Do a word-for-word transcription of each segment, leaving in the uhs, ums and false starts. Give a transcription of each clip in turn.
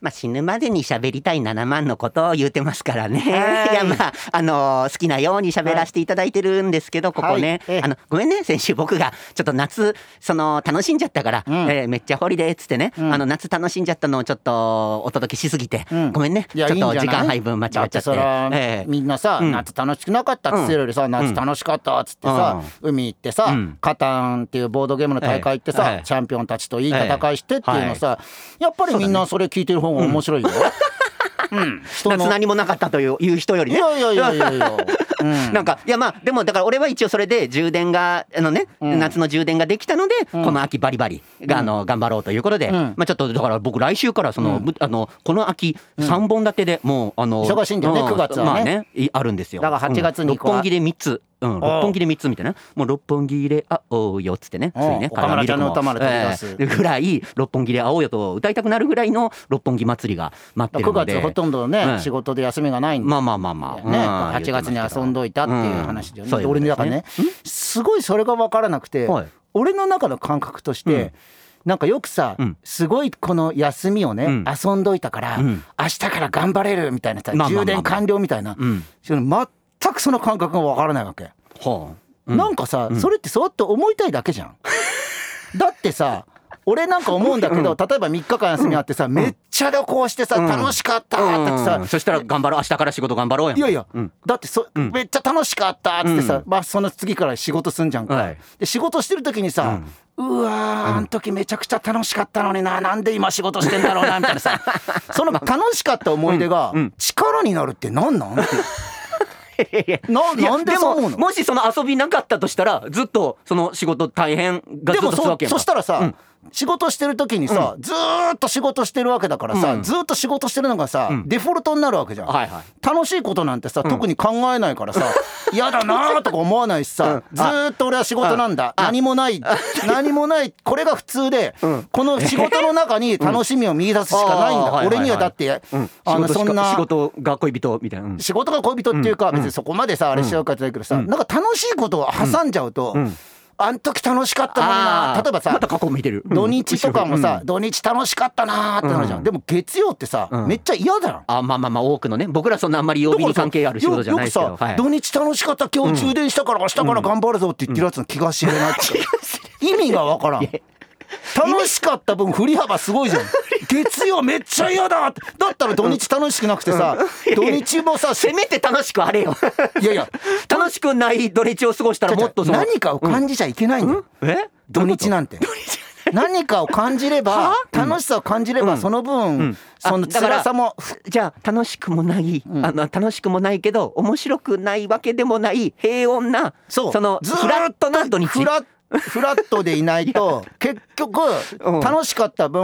まあ、死ぬまでに喋りたいななまんのことを言うてますからね。いや、まあ、あのー、好きなように喋らせていただいてるんですけど、はい、ここね、はい、あの、ごめんね、先週僕がちょっと夏、その、楽しんじゃったから、うん、えー、めっちゃホリデーっつってね、うん、あの、夏楽しんじゃったのをちょっとお届けしすぎて、うん、ごめんね、ちょっと時間配分間違っちゃって。だってそら、 えー、みんなさ、うん、夏楽しくなかったっつってるよりさ、うん、夏楽しかったっつってさ、うん、海行ってさ、うん、カタンっていうボードゲームの大会行ってさ、えー、チャンピオンたちといい戦いしてっていうのさ、えー、やっぱりみんなそれ聞いてる方が面白いよ。うん、夏何もなかったといういう人よりね。 いやいやいやいやいや、 うん、なんかいやまあでもだから俺は一応それで充電があのね、うん、夏の充電ができたので、うん、この秋バリバリが、うん、あの頑張ろうということで、うん、まあちょっとだから僕来週からその、うん、あのこの秋さんぼん立てでもうあの忙しいんだよね、くがつはね、 まあねあるんですよ。 だからはちがつに六本木でみっつ。うん、六本木でみっつみたいな、もう六本木で会おうよっつってね、ついね、 岡村ちゃんの歌まで飛び出す、 えー、ぐらい六本木で会おうよと歌いたくなるぐらいの六本木祭りが待ってるので、 くがつほとんどね、うん、仕事で休みがないんで、 まあまあまあまあ、 ね、はちがつに遊んどいたっていう話で、うん、俺ねだからね、すごいそれが分からなくて、はい、俺の中の感覚として、うん、なんかよくさ、うん、すごいこの休みをね、うん、遊んどいたから、うん、明日から頑張れるみたいなさ、まあまあまあまあ、充電完了みたいな、うん、全くその感覚が分からないわけ。はあ、うん、なんかさ、うん、それってそうやって思いたいだけじゃん。だってさ、俺なんか思うんだけど、例えばみっかかん休みあってさ、めっちゃ旅行してさ、楽しかったってさ、 うん、そしたら頑張ろう、明日から仕事頑張ろうやん。 いやいや、うん、だってそ、うん、めっちゃ楽しかったってさ、うん、まあその次から仕事すんじゃんか、はい、で仕事してる時にさ、うん、うわー、あの時めちゃくちゃ楽しかったのにな、なんで今仕事してんだろうなみたいなさ、その楽しかった思い出が力になるってなんなんってな, なんでそう思うの？ もしその遊びなかったとしたらずっとその仕事大変がずっとするわけやんか。 でも そ, そしたらさ、うん、仕事してる時にさ、うん、ずーっと仕事してるわけだからさ、うん、ずーっと仕事してるのがさ、うん、デフォルトになるわけじゃん、はいはい、楽しいことなんてさ、うん、特に考えないからさ嫌だなーとか思わないしさ、うん、ずーっと俺は仕事なんだ、何もない何もない、これが普通で、うん、この仕事の中に楽しみを見出すしかないんだ、うん、俺にはだって、うん、 あのそんな仕事が恋人みたいな、うん、 仕事が恋人っていうか、うん、別にそこまでさあれしちゃうかってないけどさ、うん、なんか楽しいことを挟んじゃうと、うんうん、あん時楽しかったのにな、例えばさ、 また過去見てる、 土日とかもさ、うん、土日楽しかったなってなるじゃん、うん、でも月曜ってさ、うん、めっちゃ嫌だよ。 あ、まあまあまあ多くのね、僕らそんなあんまり曜日に関係ある仕事じゃないですけど、よくさ、 はい、土日楽しかった、今日充電したから明日から頑張るぞって言ってるやつの気が知れないって、うん、意味がわからん。楽しかった分振り幅すごいじゃん。月曜めっちゃ嫌だって、だったら土日楽しくなくてさ、うん、土日もさ、 せめて楽しくあれよ。いやいや楽しくない土日を過ごしたらもっとその何かを感じちゃいけないんだよ、うん、え土日なんて何かを感じれば、楽しさを感じれば、その分、うん、その辛さも、 じゃあ楽しくもない、うん、あの楽しくもないけど面白くないわけでもない平穏な、 そうそのフラットな土日、 フラッフラットでいないと結局楽しかった分、うん、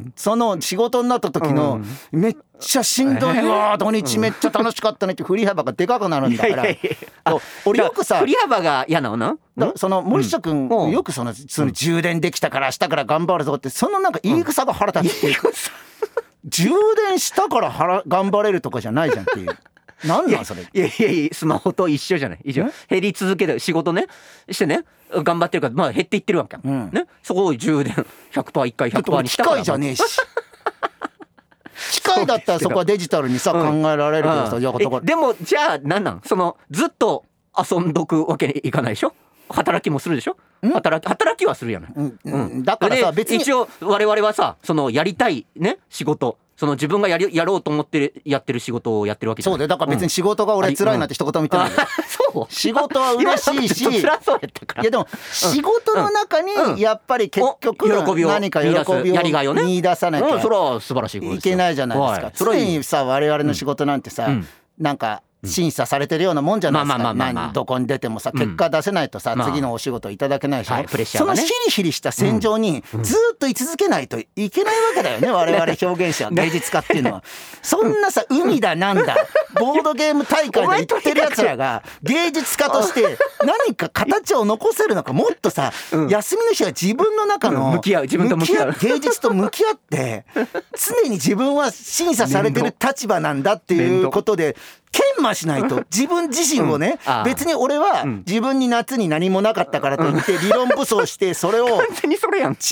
その仕事になった時の、うん、めっちゃしんどいわ、えー、土日めっちゃ楽しかったねって振り幅がでかくなるんだから。いやいやいや、俺よくさ、 振り幅が嫌なのな、 その森下君、うん、よくその、その充電できたから明日から頑張るぞって、そのなんか言い草が腹立つっていう、うん、充電したから腹頑張れるとかじゃないじゃんっていう。なんなんそれ。いやいやいや、スマホと一緒じゃない。一緒減り続けて仕事ねしてね頑張ってるから、まあ減っていってるわけ、うん、ね、そこを充電 ひゃくパーセント 一回 ひゃくパーセント にしたから。 機械じゃねえし機械だったらそこはデジタルにさ、うん、考えられるけどさ、うん、 でもじゃあなんなん、そのずっと遊んどくわけにいかないでしょ。働きもするでしょ。働き、働きはするやん、うんうん、だからさ別に一応我々はさ、そのやりたいね仕事、その自分がやりやろうと思ってやってる仕事をやってるわけじゃない。 そうで、だから別に仕事が俺辛いなんて一言も言ってない、うん、そう仕事は嬉しいし、いやでも仕事の中にやっぱり結局何か喜びを見出さなきゃ、 うん、それは素晴らしいことですよ。 いけないじゃないですか、はい、常にさ我々の仕事なんてさ、うん、なんか審査されてるようなもんじゃないですか。どこに出てもさ、結果出せないとさ、うん、次のお仕事いただけないでしょ、はい、プレッシャーがね、そのヒリヒリした戦場にずっと居続けないといけないわけだよね、我々表現者芸術家っていうのは。そんなさ、海だなんだボードゲーム大会で言ってるやつらが芸術家として何か形を残せるのか、もっとさ、うん、休みの日は自分の中の、 うん、向き合う、自分と向き合う、 芸術と向き合って常に自分は審査されてる立場なんだっていうことで研磨しないと、自分自身をね、うん、別に俺は自分に夏に何もなかったからといって理論武装してそれを違っ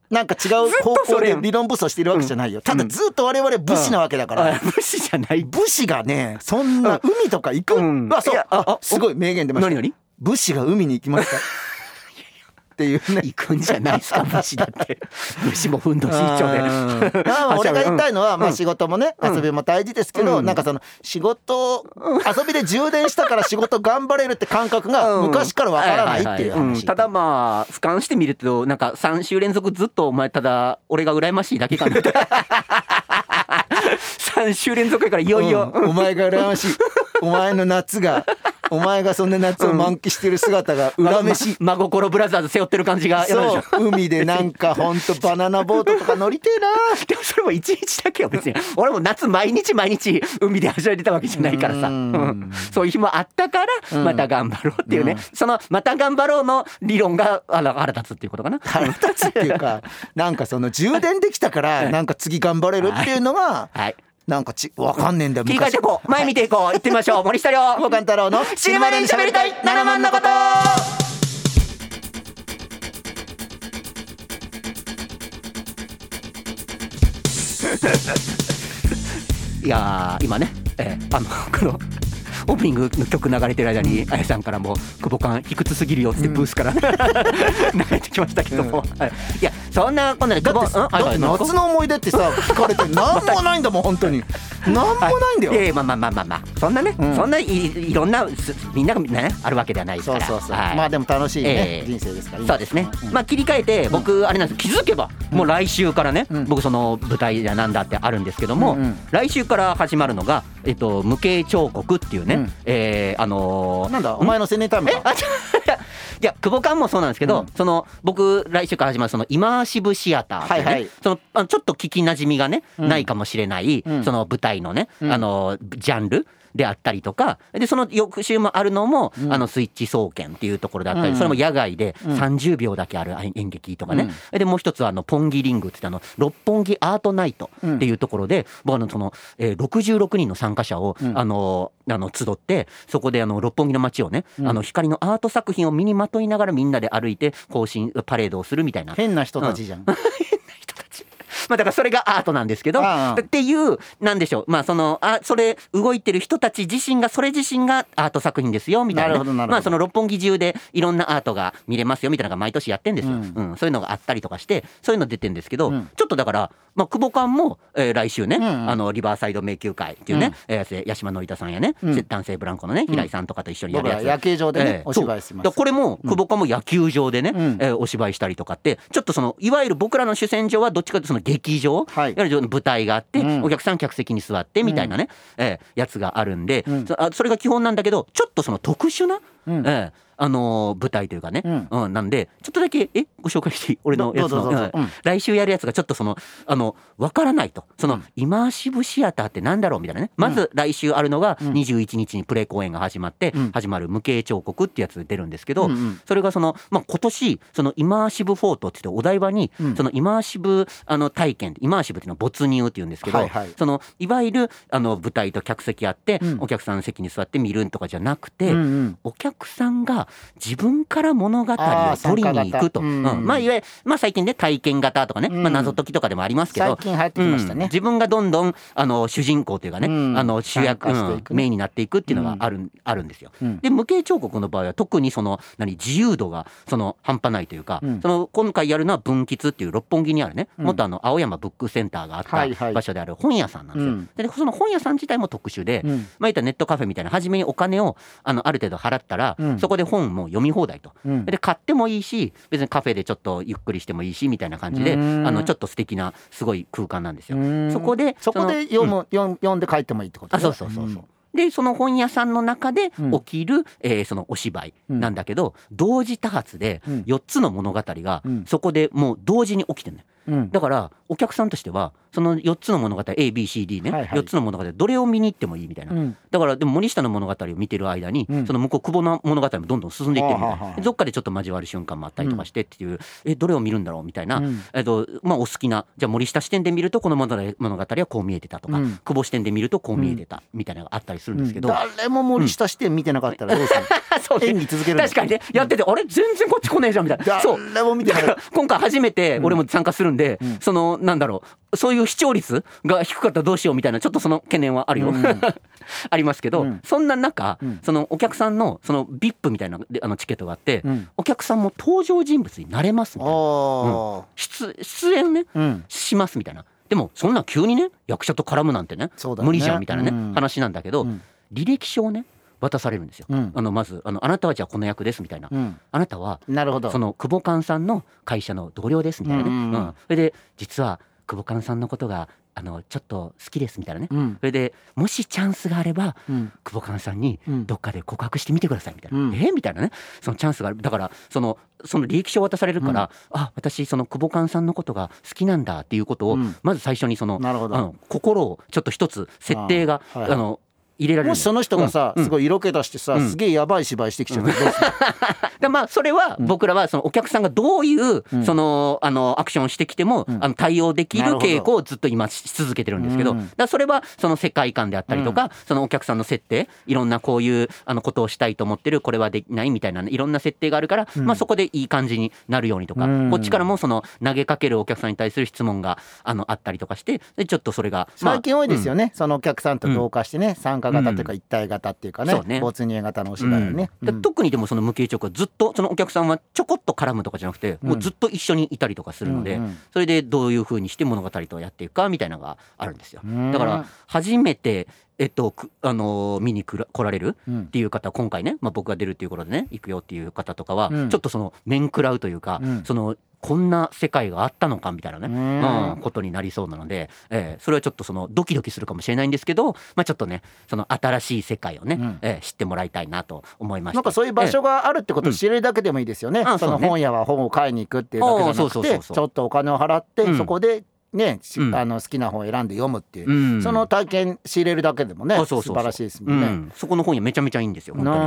なんか違う方向で理論武装しているわけじゃないよ、うん、ただずっと我々武士なわけだから、うん、 武士じゃない武士がねそんな海とか行く、うん、あそうああすごい名言出ました。 何何武士が海に行きますかっていうね、 行くんじゃないですか武士だって武士もふんどし一丁で俺が言いたいのは、まあ、仕事もね、うん、遊びも大事ですけど、うん、なんかその仕事遊びで充電したから仕事頑張れるって感覚が昔からわからないっていう話。 ただまあ俯瞰してみるとなんかさん週連続ずっとお前ただ俺が羨ましいだけかなさん週連続やからいよいよ、 うん、お前が羨ましいお前の夏がお前がそんな夏を満喫してる姿が恨めしい、 ま、真心ブラザーズ背負ってる感じがそう海でなんかほんとバナナボートとか乗りてえなでもそれも一日だけよ別に俺も夏毎日毎日海ではしゃいでたわけじゃないからさ、うん、うん、そういう日もあったからまた頑張ろうっていうね、うん、そのまた頑張ろうの理論があら腹立つっていうことかな。 腹立つっていうかなんかその充電できたからなんか次頑張れるっていうのが、はい、はい、なんかちわかんねえんだよ。 切り替えていこう前見ていこう、はい、行ってみましょう。森下亮小菅太郎の死ぬまでに喋りたいななまんのこといや今ね、えー、あのこのオープニングの曲流れてる間にあやさんからも久保館卑屈すぎるよってブースから、うん、流れてきましたけども、うん、はい、いやそんなこんなでだってだって夏の思い出ってさ聞かれて何もないんだもん本当に何もないんだよ。 いやいやまあまあまあまあまあそんなね、うん、そんないいろんなみんながねあるわけではないですから。 そうそうそう、はい、まあでも楽しいね、えー、人生ですから。 そうですね、うん、まあ切り替えて僕あれなんです、気づけばもう来週からね、うん、僕その舞台やなんだってあるんですけども、うんうん、来週から始まるのがえっと無形彫刻っていうね、うん、えー、あのー、 なんだお前の青年タイムかいや久保館もそうなんですけど、うん、その僕来週から始まるそのイマーシブシアターっていうね、はいはい、そのあのちょっと聞きなじみがね、うん、ないかもしれない、うん、その舞台のね、うん、あのジャンルであったりとかでその翌週もあるのも、うん、あのスイッチ総研っていうところだったり、うん、それも野外でさんじゅうびょうだけある演劇とかね、うん、でもう一つはあのポンギリングって言ってあの六本木アートナイトっていうところで、うん、僕あのその、えー、ろくじゅうろくにんの参加者を、うん、あのあの集ってそこであの六本木の街をね、うん、あの光のアート作品を身にまといながらみんなで歩いて行進パレードをするみたいな変な人たちじゃん、うんまあだからそれがアートなんですけどああっていうなんでしょう、まあそのあそれ動いてる人たち自身がそれ自身がアート作品ですよみたいな、ね、まあその六本木中でいろんなアートが見れますよみたいなのが毎年やってんですよ、うんうん、そういうのがあったりとかしてそういうの出てんですけど、うん、ちょっとだからまあ久保館も、えー、来週ね、うんうん、あのリバーサイド迷宮会っていうね、うんえー、八嶋のりたさんやね、うん、男性ブランコのね平井さんとかと一緒にやるやつ、 野球場でね、えー、お芝居します。 これも久保館も野球場でね、うんえー、お芝居したりとかってちょっとそのいわゆる僕らの主戦場はどっちかというとその劇場、はい舞台があって、うん、お客さん客席に座ってみたいなね、うんえー、やつがあるんで、うん、そ, それが基本なんだけどちょっとその特殊な、うんえーあのー、舞台というかね、うんうん、なんでちょっとだけえご紹介していい俺のやつの、うん、来週やるやつがちょっとそのあの分からないとその、うん、イマーシブシアターってなんだろうみたいなね、まず来週あるのがにじゅういちにちにプレイ公演が始まって、うん、始まる無形彫刻ってやつ出るんですけど、うんうん、それがその、まあ、今年そのイマーシブフォートって言ってお台場に、うん、そのイマーシブあの体験イマーシブっていうのは没入っていうんですけど、はいはい、そのいわゆるあの舞台と客席あって、うん、お客さん席に座って見るとかじゃなくて、うんうん、お客さんが自分から物語を取りに行くと、うんうん、まあいわゆる、まあ、最近ね体験型とかね、うんまあ、謎解きとかでもありますけど最近流行ってきましたね、 うん、自分がどんどんあの主人公というかね、うん、あの主役、うん、メインになっていくっていうのがある、うん、あるんですよ、うん、で無形彫刻の場合は特にその何自由度がその半端ないというか、うん、その今回やるのは文吉っていう六本木にあるね、うん、元あの青山ブックセンターがあった場所である本屋さんなんですよ、はいはい、でその本屋さん自体も特殊で、うん、まあいったネットカフェみたいな初めにお金を あのある程度払ったら、うん、そこで本も読み放題と、うん、で買ってもいいし別にカフェでちょっとゆっくりしてもいいしみたいな感じであのちょっと素敵なすごい空間なんですよ。そこでそこで読む、うん、読んで帰ってもいいってことですか。あそうそうそうそう、うんでその本屋さんの中で起きる、うんえー、そのお芝居なんだけど、うん、同時多発でよっつの物語がそこでもう同時に起きてるね、 うん、 だからお客さんとしてはそのよっつの物語 エービーシーディー ね、はいはい、よっつの物語どれを見に行ってもいいみたいな、うん、だからでも森下の物語を見てる間に、うん、その向こう久保の物語もどんどん進んでいってるみたいな、どっかでちょっと交わる瞬間もあったりとかしてっていう、うん、えどれを見るんだろうみたいな、うん、えっとまあ、お好きなじゃあ森下視点で見るとこの物語はこう見えてたとか、うん、久保視点で見るとこう見えてたみたいなのがあったりするんですけど、 うん、誰も森下視点見てなかったらどうするそう演技続ける確かにねやってて、うん、あれ全然こっち来ねえじゃんみたいな、 誰も見てなかった今回初めて俺も参加するんで、うん、そのなんだろうそういう視聴率が低かったらどうしようみたいなちょっとその懸念はあるよ、うん、ありますけど、うん、そんな中、うん、そのお客さんのその ブイアイピー みたいなあのチケットがあって、うん、お客さんも登場人物になれますみたいな、うん、出, 出演ね、うん、しますみたいな。でもそんな急にね役者と絡むなんて ね, ね無理じゃんみたいなね、うん、話なんだけど、うん、履歴書をね渡されるんですよ、うん、あのまずあのあなたはじゃあこの役ですみたいな、うん、あなたはなるほどその久保勘さんの会社の同僚ですみたいなね、うんうんうん、それで実は久保勘さんのことがあのちょっと好きですみたいなね、うん、それでもしチャンスがあれば、うん、久保勘さんにどっかで告白してみてくださいみたいな、うん、えみたいなねそのチャンスがあるだからそのその履歴書を渡されるから、うん、あ私その久保勘さんのことが好きなんだっていうことを、うん、まず最初にそのあの心をちょっと一つ設定があ、はいはい、あの入れられる。 もしその人がさ、うん、すごい色気出してさ、うん、すげえやばい芝居してきちゃう、うん、 でまあそれは僕らはそのお客さんがどういう、うん、そのあのアクションをしてきても、うん、あの対応できる稽古をずっと今し続けてるんですけど、うん、だからそれはその世界観であったりとか、うん、そのお客さんの設定いろんなこういうあのことをしたいと思ってるこれはできないみたいな、ね、いろんな設定があるから、うん、まあそこでいい感じになるようにとか、うん、こっちからもその投げかけるお客さんに対する質問があのあったりとかしてでちょっとそれが、 まあ、最近多いですよね、うん、そのお客さんと同化してね、うん、参加型というか一体型っていうか ね, ね没入型のお芝居ね、 うん、特にでもその無形直はずっとそのお客さんはちょこっと絡むとかじゃなくて、うん、もうずっと一緒にいたりとかするので、うんうん、それでどういう風にして物語とやっていくかみたいなのがあるんですよ。だから初めてえっとあのー、見に来られるっていう方、今回ね、まあ、僕が出るっていうことでね行くよっていう方とかは、うん、ちょっとその面食らうというか、うん、そのこんな世界があったのかみたいなね、うん、ことになりそうなので、えー、それはちょっとそのドキドキするかもしれないんですけど、まあ、ちょっとねその新しい世界をね、うんえー、知ってもらいたいなと思いました。 なんかそういう場所があるってことを知れるだけでもいいですよね、うん、その本屋は本を買いに行くっていうだけじゃなくてちょっとお金を払って、うん、そこでね、うん、あの好きな本を選んで読むっていう、うん、その体験仕入れるだけでもね素晴らしいですもんね、うん、 そこの本屋めちゃめちゃいいんですよ本当に、うん、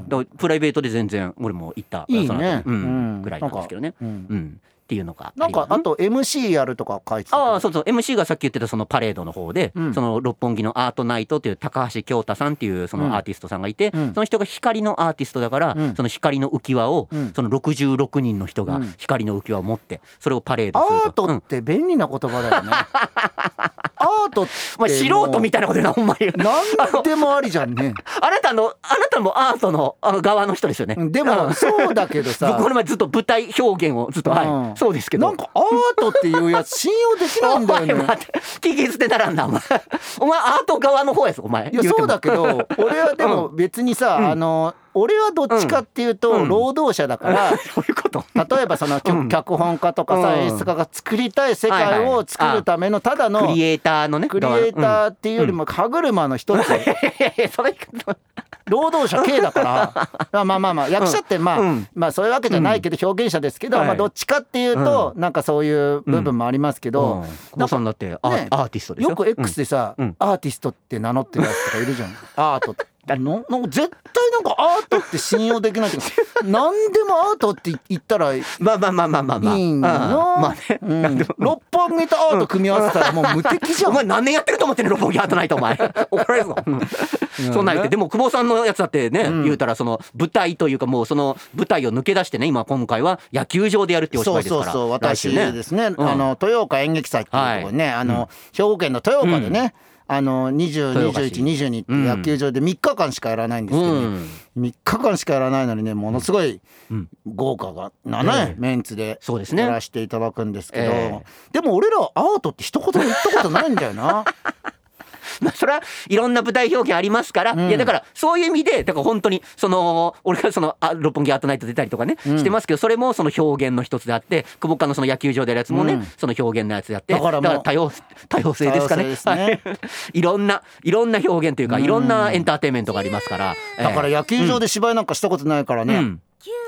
だからプライベートで全然俺も行ったいいね、 うん、ぐらいなんですけどね、うんうんっていうのがなんかあと エムシー やるとか書いてた。 ああそうそう エムシー がさっき言ってたそのパレードの方で、うん、その六本木のアートナイトっていう高橋京太さんっていうそのアーティストさんがいて、うん、その人が光のアーティストだから、うん、その光の浮き輪を、うん、そのろくじゅうろくにんの人が光の浮き輪を持ってそれをパレードすると。 アートって便利な言葉だよね、アートってお前素人みたいなこと言うなほんまに何でもありじゃんねあなたのあなたもアートの側の人ですよね。 でもそうだけどさ僕この前ずっと舞台表現をずっと、うん、はいそうですけどなんかアートっていうやつ信用できないんだよね。お前待って聞き捨てならんなお前お前アート側の方やぞお前。 いやそうだけど俺はでも別にさ、うん、あの俺はどっちかっていうと労働者だから、うん、 そういうこと例えばその脚本家とかさ、うん、演出家が作りたい世界を作るためのただのクリエイターのねクリエイターっていうよりも歯車の一つ、うん、 それ労働者系だからまあまあまあ役者ってまあ、うん、まあそういうわけじゃないけど表現者ですけど、うんまあ、どっちかっていうと、うん、なんかそういう部分もありますけど、 うん、久保さんだってアー、ね、アーティストですよ。 よく X でさ、うん、アーティストって名乗ってるやつとかいるじゃんアートってのの絶対なんかアートって信用できないって何でもアートって言ったらまあまあまあまあまあまあいいんだよな、まあねうん、六本木とアート組み合わせたらもう無敵じゃん、 お前何年やってると思ってんの六本木アートないとお前怒られるぞ、うん、そんなん言ってでも久保さんのやつだってね、うん、言うたらその舞台というかもうその舞台を抜け出してね今今回は野球場でやるっていうお芝居ですから。 そうそうそう私ですね、うん、あの豊岡演劇祭っていうところにね、はい、あの兵庫県の豊岡でね、うんあのにじゅう、にじゅういち、にじゅうにって野球場でみっかかんしかやらないんですけど、ねうん、みっかかんしかやらないのにねものすごい豪華なね、ね、メンツでやらせていただくんですけど、えー、でも俺らアートって一言も言ったことないんだよなまあそれはいろんな舞台表現ありますから、うん、いやだからそういう意味でだから本当にその俺がそのあ六本木アートナイト出たりとかね、うん、してますけどそれもその表現の一つであって久保家のその野球場でやるやつもね、うん、その表現のやつやってだから、だから多様多様性ですかね、ねいろんないろんな表現というか、うん、いろんなエンターテインメントがありますから、 だから野球場で芝居なんかしたことないからね、うん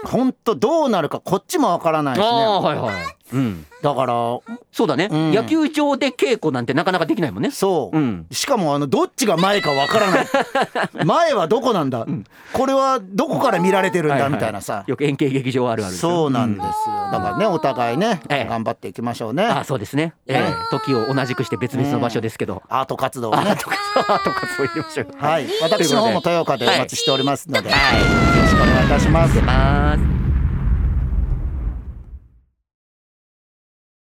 本当どうなるかこっちもわからないしね。 あ、はいはい、うん、だからそうだね、うん、野球場で稽古なんてなかなかできないもんね。 そう、うん、しかもあのどっちが前かわからない前はどこなんだ、うん、これはどこから見られてるんだ、はいはい、みたいなさ、 よく円形劇場あるあるですよ。 そうなんですよ、うん、だからねお互いね、ええ、頑張っていきましょうね。 あ、そうですね、ええ、時を同じくして別々の場所ですけど、 うん、アート活動をね、 アート活動を入れましょう。 はい、私の方も豊岡でお待ちしておりますので、はい、よろしくお願いいたします。